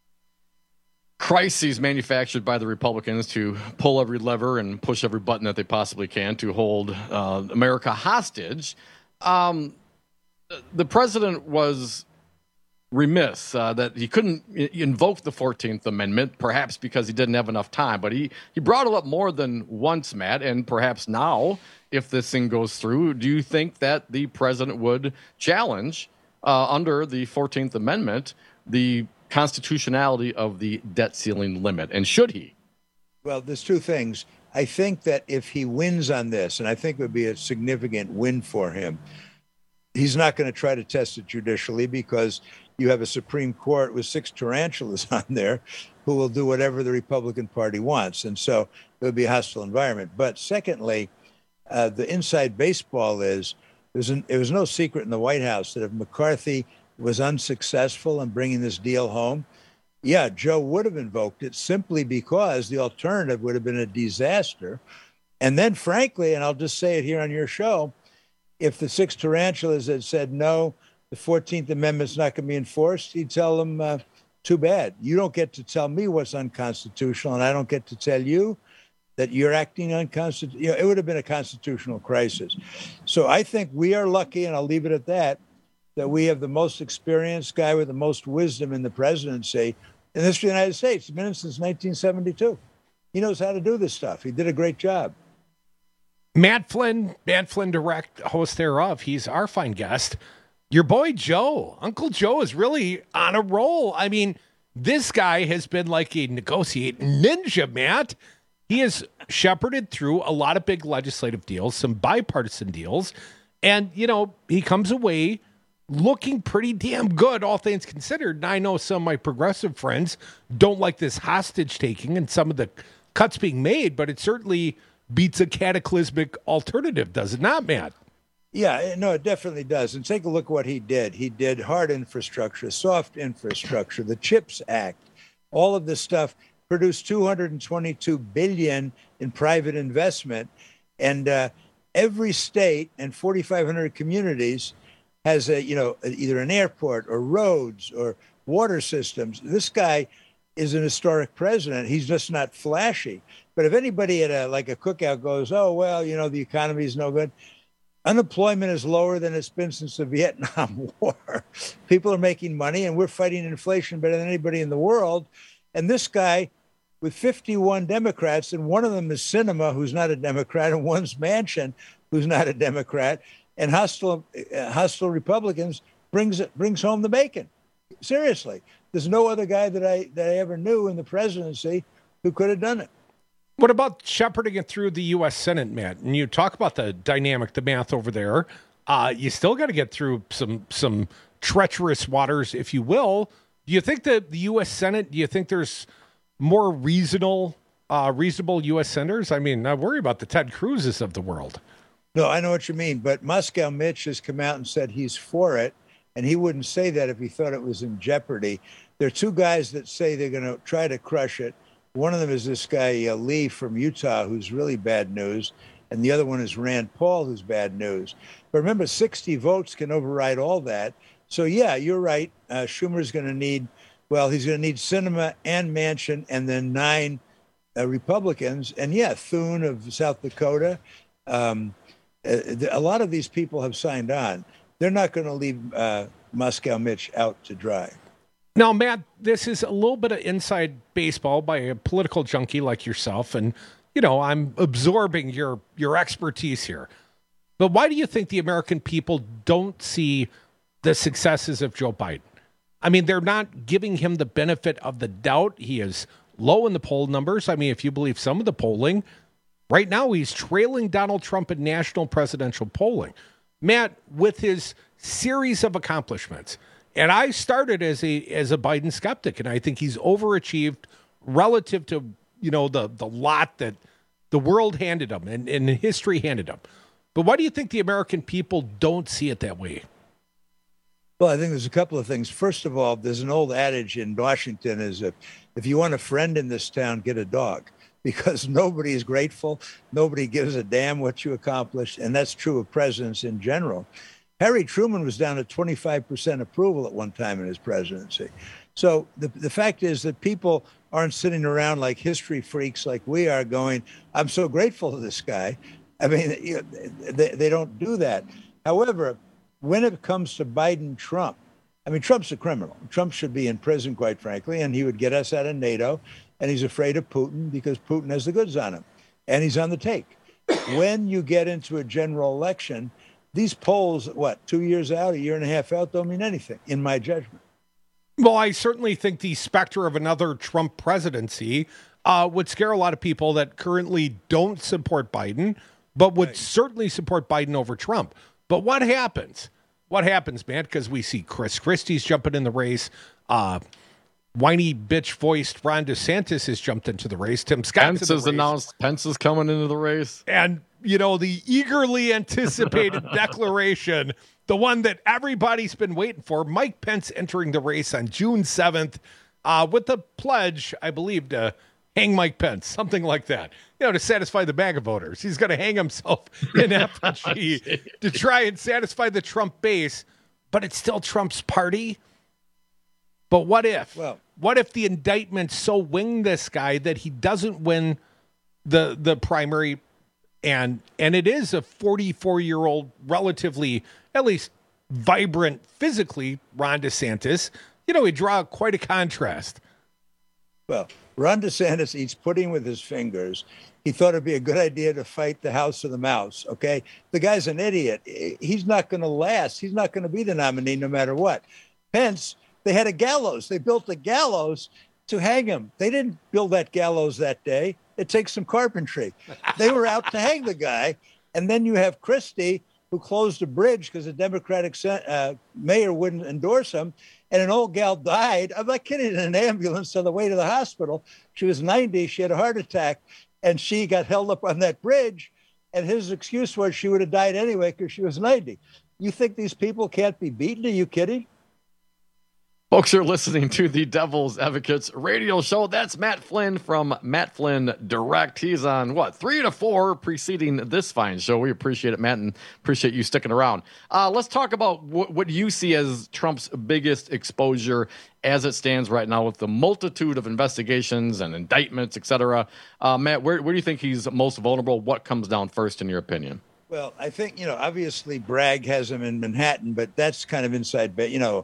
crises manufactured by the Republicans to pull every lever and push every button that they possibly can to hold America hostage, the president was remiss that he couldn't invoke the 14th Amendment, perhaps because he didn't have enough time. But he brought it up more than once, Matt, and perhaps now, if this thing goes through, do you think that the president would challenge, under the 14th Amendment, the constitutionality of the debt ceiling limit? And should he? Well, there's 2 things. I think that if he wins on this, and I think it would be a significant win for him, he's not going to try to test it judicially because you have a Supreme Court with 6 tarantulas on there who will do whatever the Republican Party wants. And so it would be a hostile environment. But secondly, the inside baseball is it was no secret in the White House that if McCarthy was unsuccessful in bringing this deal home, Joe would have invoked it simply because the alternative would have been a disaster. And then, frankly, and I'll just say it here on your show, if the 6 tarantulas had said, no, the 14th Amendment's not going to be enforced, he'd tell them, too bad. You don't get to tell me what's unconstitutional, and I don't get to tell you that you're acting unconstitutional. It would have been a constitutional crisis. So I think we are lucky, and I'll leave it at that we have the most experienced guy with the most wisdom in the presidency in the history of the United States. He's been in since 1972. He knows how to do this stuff. He did a great job. Matt Flynn, direct host thereof. He's our fine guest. Your boy Joe, Uncle Joe, is really on a roll. I mean, this guy has been like a negotiating ninja, Matt. He has shepherded through a lot of big legislative deals, some bipartisan deals. And, he comes away looking pretty damn good, all things considered. And I know some of my progressive friends don't like this hostage taking and some of the cuts being made, but it certainly beats a cataclysmic alternative, does it not, Matt? Yeah, no, it definitely does. And take a look at what he did. He did hard infrastructure, soft infrastructure, the CHIPS Act, all of this stuff produced $222 billion in private investment. And every state and 4,500 communities has either an airport or roads or water systems. This guy is an historic president. He's just not flashy. But if anybody at a cookout goes, oh, well, the economy is no good. Unemployment is lower than it's been since the Vietnam War. People are making money, and we're fighting inflation better than anybody in the world. And this guy, with 51 Democrats, and one of them is Sinema, who's not a Democrat, and one's Manchin, who's not a Democrat, and hostile Republicans, brings home the bacon. Seriously, there's no other guy that I ever knew in the presidency who could have done it. What about shepherding it through the U.S. Senate, Matt? And you talk about the dynamic, the math over there. You still got to get through some treacherous waters, if you will. Do you think that the U.S. Senate, do you think there's more reasonable U.S. senators? I mean, I worry about the Ted Cruzes of the world. No, I know what you mean, but Moscow Mitch has come out and said he's for it, and he wouldn't say that if he thought it was in jeopardy. There are two guys that say they're going to try to crush it. One of them is this guy, Lee from Utah, who's really bad news, and the other one is Rand Paul, who's bad news. But remember, 60 votes can override all that. So, yeah, you're right. Schumer's going to need, he's going to need Sinema and Manchin and then 9 Republicans. And, yeah, Thune of South Dakota. A lot of these people have signed on. They're not going to leave Moscow Mitch out to dry. Now, Matt, this is a little bit of inside baseball by a political junkie like yourself. And, I'm absorbing your expertise here. But why do you think the American people don't see the successes of Joe Biden? I mean, they're not giving him the benefit of the doubt. He is low in the poll numbers. I mean, if you believe some of the polling, right now he's trailing Donald Trump in national presidential polling. Matt, with his series of accomplishments, and I started as a Biden skeptic, and I think he's overachieved relative to, the lot that the world handed him and history handed him. But why do you think the American people don't see it that way? Well, I think there's a couple of things. First of all, there's an old adage in Washington is if you want a friend in this town, get a dog, because nobody is grateful. Nobody gives a damn what you accomplished. And that's true of presidents in general. Harry Truman was down at 25% approval at one time in his presidency. So the fact is that people aren't sitting around like history freaks like we are going, I'm so grateful to this guy. I mean, they don't do that. However, when it comes to Biden-Trump, I mean, Trump's a criminal. Trump should be in prison, quite frankly, and he would get us out of NATO. And he's afraid of Putin because Putin has the goods on him. And he's on the take. When you get into a general election, these polls, 2 years out, a year and a half out, don't mean anything, in my judgment. Well, I certainly think the specter of another Trump presidency would scare a lot of people that currently don't support Biden, but would certainly support Biden over Trump. But what happens? What happens, man? Because we see Chris Christie's jumping in the race. Whiny bitch-voiced Ron DeSantis has jumped into the race. Tim Scott Pence has announced Pence is coming into the race. And, the eagerly anticipated declaration, the one that everybody's been waiting for, Mike Pence entering the race on June 7th with the pledge, I believe, to hang Mike Pence, something like that, to satisfy the MAGA voters. He's going to hang himself in effigy to try and satisfy the Trump base, but it's still Trump's party. But what if? Well, what if the indictments so wing this guy that he doesn't win the primary, and it is a 44-year-old, relatively, at least vibrant physically, Ron DeSantis? We draw quite a contrast. Well, Ron DeSantis eats pudding with his fingers. He thought it'd be a good idea to fight the House of the Mouse, okay? The guy's an idiot. He's not going to last. He's not going to be the nominee no matter what. Pence, they had a gallows. They built a gallows to hang him. They didn't build that gallows that day. It takes some carpentry. They were out to hang the guy. And then you have Christie, who closed a bridge because the Democratic mayor wouldn't endorse him. And an old gal died. I'm not kidding, in an ambulance on the way to the hospital. She was 90. She had a heart attack. And she got held up on that bridge. And his excuse was she would have died anyway because she was 90. You think these people can't be beaten? Are you kidding? Folks, you're listening to the Devil's Advocates radio show. That's Matt Flynn from Matt Flynn Direct. He's on, 3 to 4 preceding this fine show. We appreciate it, Matt, and appreciate you sticking around. Let's talk about what you see as Trump's biggest exposure as it stands right now with the multitude of investigations and indictments, et cetera. Matt, where do you think he's most vulnerable? What comes down first, in your opinion? Well, I think, obviously Bragg has him in Manhattan, but that's kind of inside,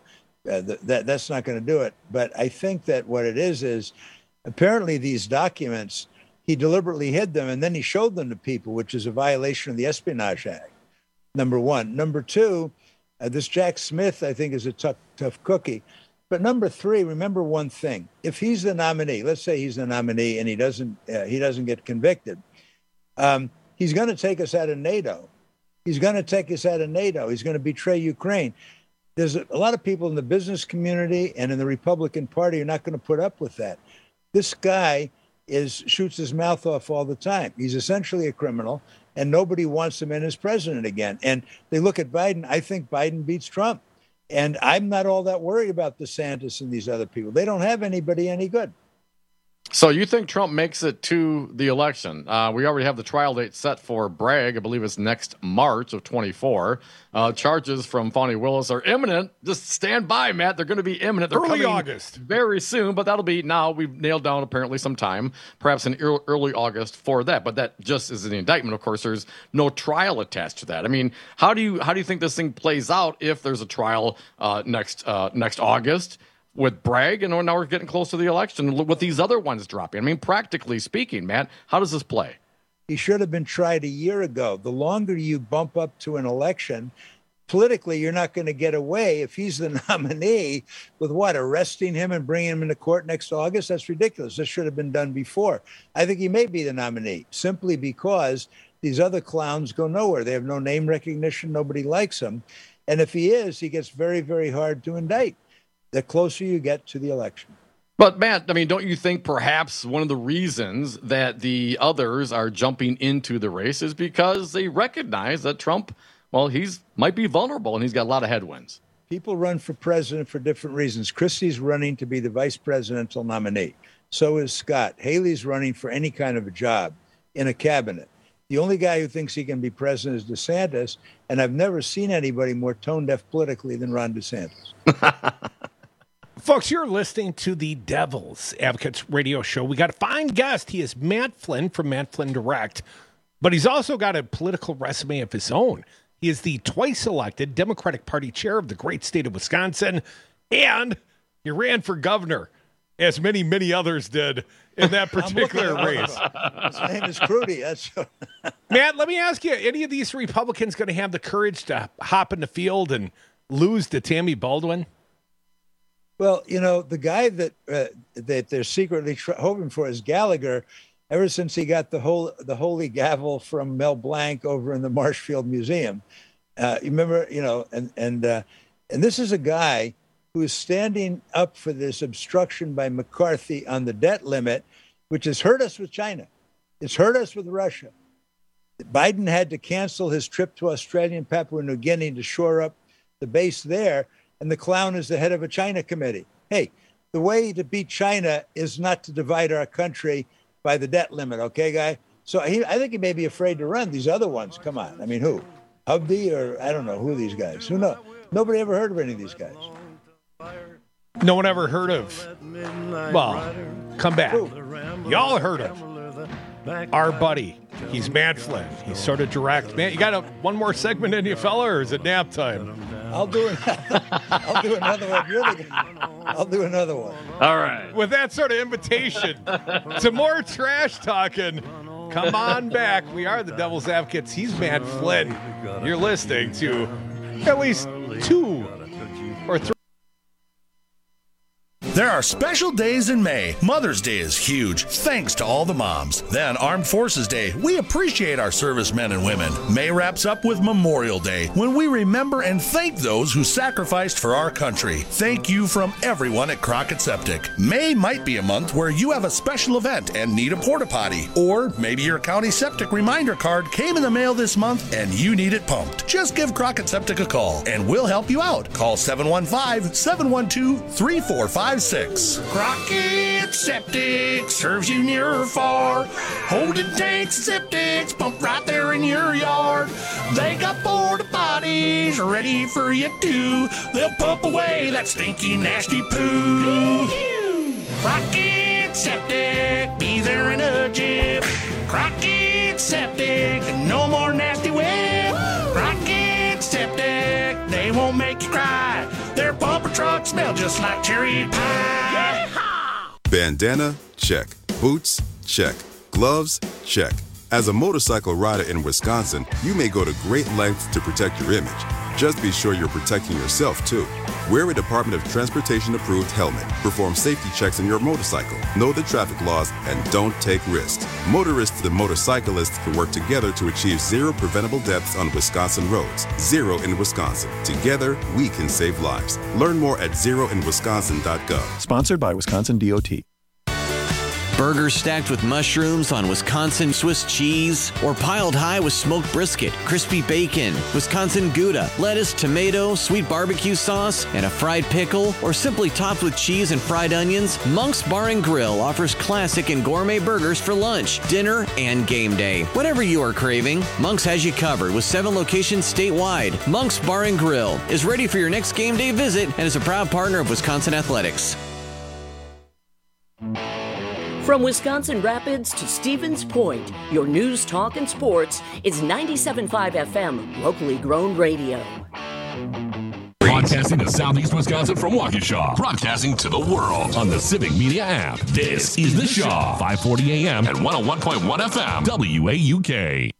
that's not going to do it. But I think that what it is apparently these documents, he deliberately hid them and then he showed them to people, which is a violation of the Espionage Act, number one. Number two, this Jack Smith, I think, is a tough cookie. But number three, remember one thing. If he's the nominee, let's say he's the nominee and he doesn't get convicted, he's going to take us out of NATO. He's going to betray Ukraine. There's a lot of people in the business community and in the Republican Party who are not going to put up with that. This guy shoots his mouth off all the time. He's essentially a criminal, and nobody wants him in as president again. And they look at Biden. I think Biden beats Trump. And I'm not all that worried about DeSantis and these other people. They don't have anybody any good. So you think Trump makes it to the election? We already have the trial date set for Bragg. I believe it's next March of 24. Charges from Fani Willis are imminent. Just stand by, Matt. They're going to be imminent. They're early August. Very soon, but that'll be now. We've nailed down apparently some time, perhaps in early August for that. But that just is an indictment. Of course, there's no trial attached to that. I mean, how do you think this thing plays out if there's a trial next August? With Bragg, and now we're getting close to the election with these other ones dropping. I mean, practically speaking, Matt, how does this play? He should have been tried a year ago. The longer you bump up to an election, politically, you're not going to get away if he's the nominee with arresting him and bringing him into court next August? That's ridiculous. This should have been done before. I think he may be the nominee simply because these other clowns go nowhere. They have no name recognition. Nobody likes him. And if he is, he gets very, very hard to indict the closer you get to the election. But, Matt, I mean, don't you think perhaps one of the reasons that the others are jumping into the race is because they recognize that Trump, well, might be vulnerable and he's got a lot of headwinds? People run for president for different reasons. Christie's running to be the vice presidential nominee. So is Scott. Haley's running for any kind of a job in a cabinet. The only guy who thinks he can be president is DeSantis, and I've never seen anybody more tone-deaf politically than Ron DeSantis. Folks, you're listening to the Devil's Advocates radio show. We got a fine guest. He is Matt Flynn from Matt Flynn Direct, but he's also got a political resume of his own. He is the twice-elected Democratic Party chair of the great state of Wisconsin, and he ran for governor, as many others did in that particular race. His name is Crudy. Matt, let me ask you, any of these Republicans going to have the courage to hop in the field and lose to Tammy Baldwin? Well, the guy that they're secretly hoping for is Gallagher. Ever since he got the holy gavel from Mel Blanc over in the Marshfield Museum, you remember, and this is a guy who is standing up for this obstruction by McCarthy on the debt limit, which has hurt us with China. It's hurt us with Russia. Biden had to cancel his trip to Australia and Papua New Guinea to shore up the base there. And the clown is the head of a China committee. Hey, the way to beat China is not to divide our country by the debt limit, okay, guy? So I think he may be afraid to run. These other ones, come on. I mean, who? Hubby or I don't know who are these guys. Who knows? Nobody ever heard of any of these guys. No one ever heard of. Well, come back. Y'all heard of our buddy. He's Matt Flynn. He's sort of direct. Man, you got one more segment in you, fella, or is it nap time? I'll do another one. I'll do another one. All right. With that sort of invitation to more trash talking, come on back. We are the Devil's Advocates. He's Matt Flynn. You're listening to at least 2 or 3. There are special days in May. Mother's Day is huge, thanks to all the moms. Then Armed Forces Day. We appreciate our servicemen and women. May wraps up with Memorial Day, when we remember and thank those who sacrificed for our country. Thank you from everyone at Crockett Septic. May might be a month where you have a special event and need a porta potty. Or maybe your county septic reminder card came in the mail this month and you need it pumped. Just give Crockett Septic a call and we'll help you out. Call 715-712-3456. Crockett Septic serves you near or far. Holding tanks and septics pumped right there in your yard. They got porta potties ready for you too. They'll pump away that stinky, nasty poo. Crockett Septic, be there in a jiff. Crockett Septic, no more nasty whip. Crockett Septic, they won't make you cry. Their bumper trucks smell just like cherry pie. Bandana? Check. Boots? Check. Gloves? Check. As a motorcycle rider in Wisconsin, you may go to great lengths to protect your image. Just be sure you're protecting yourself, too. Wear a Department of Transportation-approved helmet. Perform safety checks on your motorcycle. Know the traffic laws and don't take risks. Motorists and motorcyclists can work together to achieve zero preventable deaths on Wisconsin roads. Zero in Wisconsin. Together, we can save lives. Learn more at zeroinwisconsin.gov. Sponsored by Wisconsin DOT. Burgers stacked with mushrooms on Wisconsin Swiss cheese, or piled high with smoked brisket, crispy bacon, Wisconsin Gouda, lettuce, tomato, sweet barbecue sauce, and a fried pickle, or simply topped with cheese and fried onions, Monk's Bar and Grill offers classic and gourmet burgers for lunch, dinner, and game day. Whatever you are craving, Monk's has you covered with 7 locations statewide. Monk's Bar and Grill is ready for your next game day visit and is a proud partner of Wisconsin Athletics. From Wisconsin Rapids to Stevens Point, your news, talk, and sports is 97.5 FM, locally grown radio. Broadcasting to Southeast Wisconsin from Waukesha. Broadcasting to the world on the Civic Media app. This is The Shaw, 540 AM and 101.1 FM, WAUK.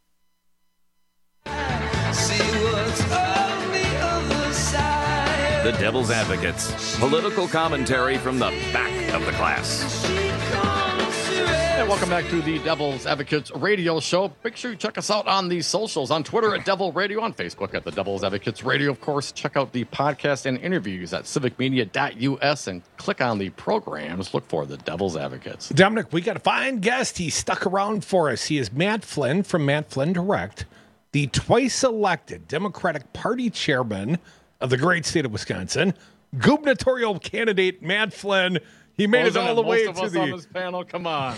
The Devil's Advocates. Political commentary from the back of the class. And welcome back to the Devil's Advocates radio show. Make sure you check us out on the socials, on Twitter at Devil Radio, on Facebook at the Devil's Advocates Radio. Of course, check out the podcast and interviews at civicmedia.us and click on the programs. Look for the Devil's Advocates. Dominic, we got a fine guest. He stuck around for us. He is Matt Flynn from Matt Flynn Direct, the twice elected Democratic Party chairman of the great state of Wisconsin, gubernatorial candidate Matt Flynn. He made it all the way to us on this panel. Come on.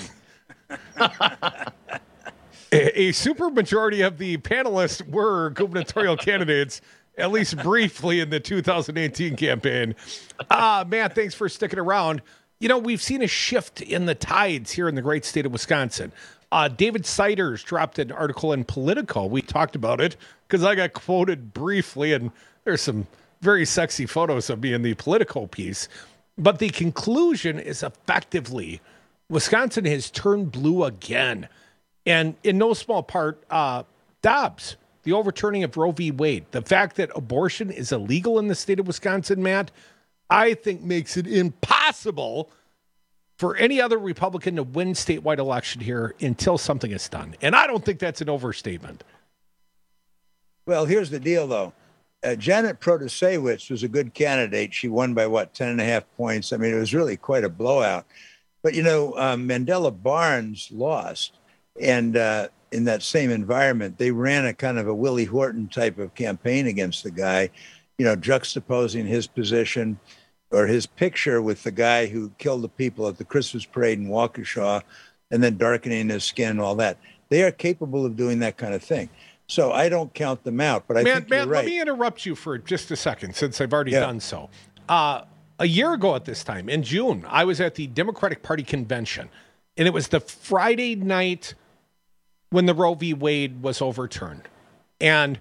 A super majority of the panelists were gubernatorial candidates, at least briefly in the 2018 campaign. Matt, thanks for sticking around. You know, we've seen a shift in the tides here in the great state of Wisconsin. David Siders dropped an article in Politico. We talked about it because I got quoted briefly, and there's some very sexy photos of me in the Politico piece. But the conclusion is effectively Wisconsin has turned blue again. And in no small part, Dobbs, the overturning of Roe v. Wade, the fact that abortion is illegal in the state of Wisconsin, Matt, I think makes it impossible for any other Republican to win statewide election here until something is done. And I don't think that's an overstatement. Well, here's the deal, though. Janet Protasewicz was a good candidate. She won by, 10.5 points. I mean, it was really quite a blowout. But, Mandela Barnes lost. And in that same environment, they ran a kind of a Willie Horton type of campaign against the guy, juxtaposing his position or his picture with the guy who killed the people at the Christmas parade in Waukesha and then darkening his skin, all that. They are capable of doing that kind of thing. So I don't count them out, but I think you're right. Let me interrupt you for just a second, since I've already done so. A year ago at this time, in June, I was at the Democratic Party convention, and it was the Friday night when the Roe v. Wade was overturned. And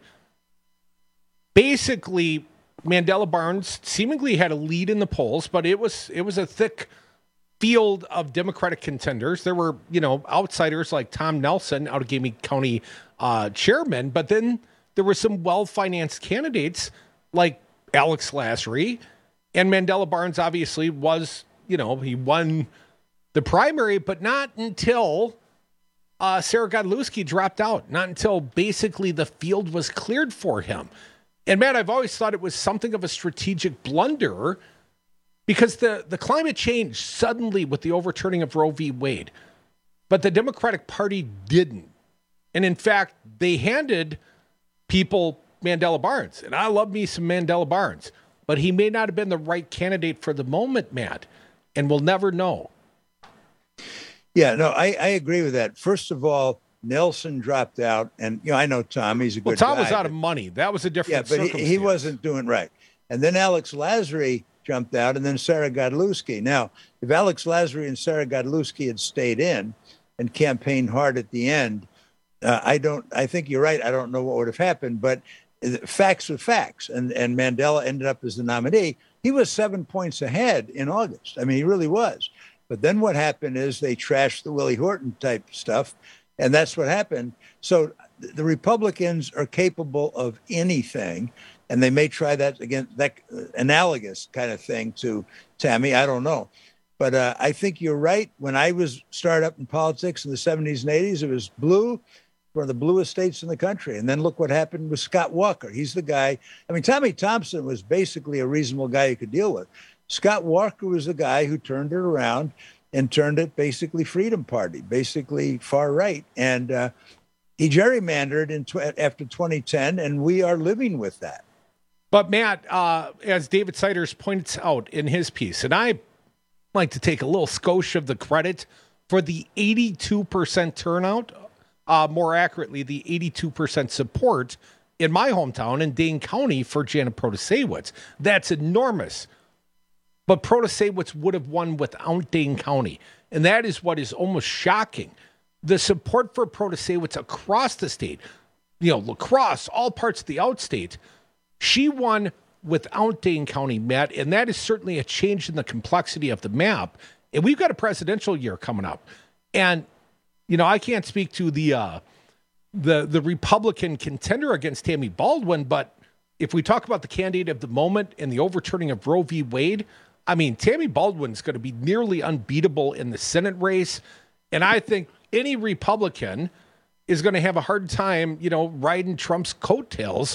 basically, Mandela Barnes seemingly had a lead in the polls, but it was a thick field of Democratic contenders. There were, outsiders like Tom Nelson, Outagamie County chairman, but then there were some well-financed candidates like Alex Lasry, and Mandela Barnes obviously was, he won the primary, but not until Sarah Godlewski dropped out, not until basically the field was cleared for him. And Matt, I've always thought it was something of a strategic blunder because the climate changed suddenly with the overturning of Roe v. Wade, but the Democratic Party didn't. And in fact, they handed people Mandela Barnes. And I love me some Mandela Barnes. But he may not have been the right candidate for the moment, Matt. And we'll never know. Yeah, no, I agree with that. First of all, Nelson dropped out. And, I know Tom. He's a good guy. Well, Tom was out of money. That was a different circumstance. But he wasn't doing right. And then Alex Lasry jumped out, and then Sarah Godlewski. Now, if Alex Lasry and Sarah Godlewski had stayed in and campaigned hard at the end, I think you're right. I don't know what would have happened, but facts are facts. And Mandela ended up as the nominee. He was 7 points ahead in August. I mean, he really was. But then what happened is they trashed the Willie Horton type stuff. And that's what happened. So the Republicans are capable of anything. And they may try that again, that analogous kind of thing to Tammy. I don't know. But I think you're right. When I was started up in politics in the 70s and 80s, it was blue. One of the bluest states in the country. And then look what happened with Scott Walker. He's the guy. I mean, Tommy Thompson was basically a reasonable guy you could deal with. Scott Walker was the guy who turned it around. and turned it basically Freedom Party, basically far right. And he gerrymandered after 2010, and we are living with that. But Matt, as David Siders points out in his piece, and I like to take a little skosh of the credit for the 82% turnout, more accurately, the 82% support in my hometown in Dane County for Janet Protasewicz. That's enormous. But Protasewicz would have won without Dane County. And that is what is almost shocking. The support for Protasewicz across the state, La Crosse, all parts of the outstate, she won without Dane County, Matt, and that is certainly a change in the complexity of the map. And we've got a presidential year coming up. And, I can't speak to the Republican contender against Tammy Baldwin, but if we talk about the candidate of the moment and the overturning of Roe v. Wade, Tammy Baldwin's going to be nearly unbeatable in the Senate race. And I think any Republican is going to have a hard time, riding Trump's coattails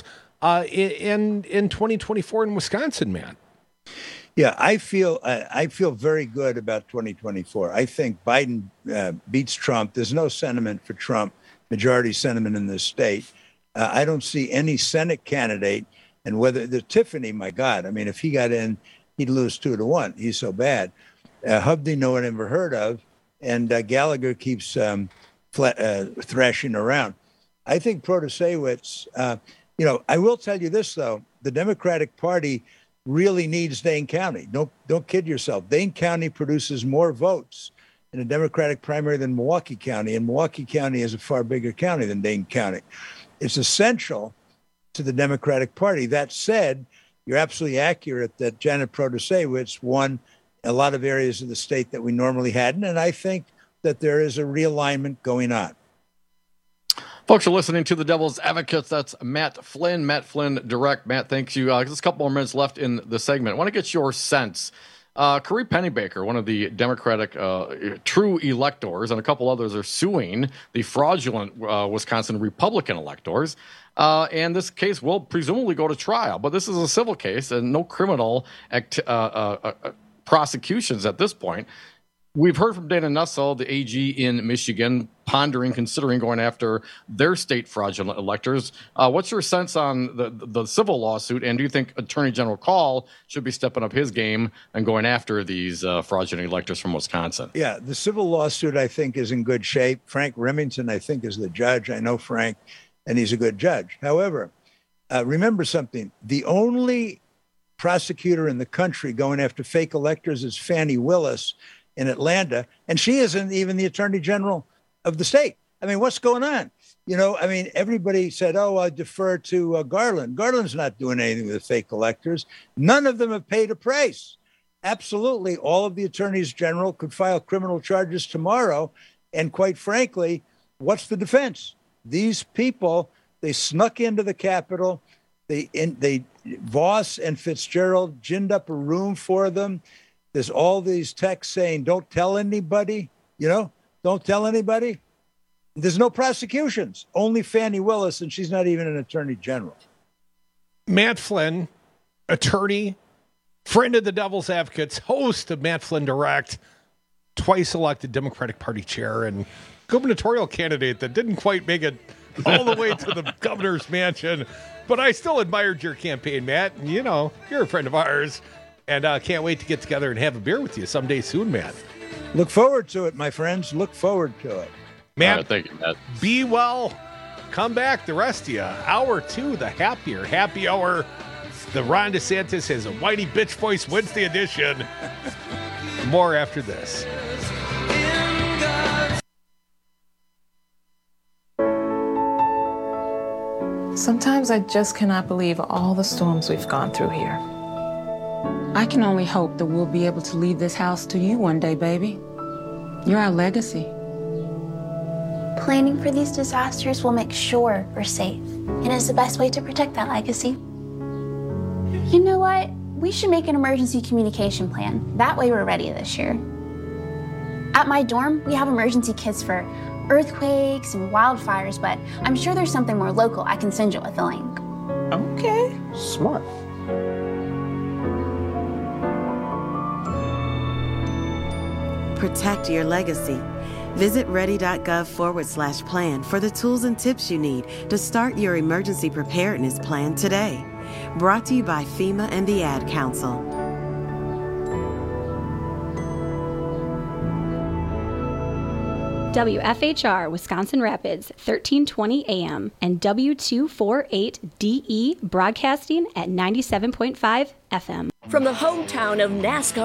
in 2024 in Wisconsin, man. Yeah, I feel very good about 2024. I think Biden beats Trump. There's no sentiment for Trump, majority sentiment in this state. I don't see any Senate candidate, and whether the Tiffany, my God, if he got in, he'd lose 2-1. He's so bad. Hubdy, no one ever heard of, and Gallagher keeps thrashing around. I think Protasewicz. I will tell you this though: the Democratic Party really needs Dane County. Don't kid yourself. Dane County produces more votes in a Democratic primary than Milwaukee County, and Milwaukee County is a far bigger county than Dane County. It's essential to the Democratic Party. That said, you're absolutely accurate that Janet Protasewicz won a lot of areas of the state that we normally hadn't, and I think that there is a realignment going on. Folks are listening to the Devil's Advocates. That's Matt Flynn, Matt Flynn Direct. Matt, thanks you. There's a couple more minutes left in the segment. I want to get your sense. Corey Pennybaker, one of the Democratic true electors, and a couple others are suing the fraudulent Wisconsin Republican electors. And this case will presumably go to trial. But this is a civil case and no criminal prosecutions at this point. We've heard from Dana Nessel, the AG in Michigan, considering going after their state fraudulent electors. What's your sense on the civil lawsuit, and do you think Attorney General Call should be stepping up his game and going after these fraudulent electors from Wisconsin? Yeah, the civil lawsuit, I think, is in good shape. Frank Remington, I think, is the judge. I know Frank, and he's a good judge. However, remember something. The only prosecutor in the country going after fake electors is Fani Willis in Atlanta, and she isn't even the Attorney General of the state. What's going on? Everybody said, I defer to Garland. Garland's not doing anything with the fake electors. None of them have paid a price. Absolutely, all of the attorneys general could file criminal charges tomorrow, and quite frankly, what's the defense? These people, they snuck into the Capitol. Voss and Fitzgerald ginned up a room for them. There's all these texts saying, don't tell anybody, don't tell anybody. There's no prosecutions, only Fani Willis, and she's not even an attorney general. Matt Flynn, attorney, friend of the Devil's Advocates, host of Matt Flynn Direct, twice elected Democratic Party chair and gubernatorial candidate that didn't quite make it all the way to the governor's mansion. But I still admired your campaign, Matt. And, you're a friend of ours. And can't wait to get together and have a beer with you someday soon, Matt. Look forward to it, my friends. Look forward to it. Matt, right, thank you, Matt. Be well. Come back, the rest of you. Hour 2, the happy hour. The Ron DeSantis has a whitey bitch voice Wednesday edition. More after this. Sometimes I just cannot believe all the storms we've gone through here. I can only hope that we'll be able to leave this house to you one day, baby. You're our legacy. Planning for these disasters will make sure we're safe, and is the best way to protect that legacy. You know what? We should make an emergency communication plan. That way we're ready this year. At my dorm, we have emergency kits for earthquakes and wildfires, but I'm sure there's something more local I can send you with a link. Okay, smart. protect your legacy. Visit ready.gov/plan for the tools and tips you need to start your emergency preparedness plan today. Brought to you by FEMA and the Ad Council. WFHR Wisconsin Rapids, 1320 AM, and W248DE broadcasting at 97.5 FM. From the hometown of NASCAR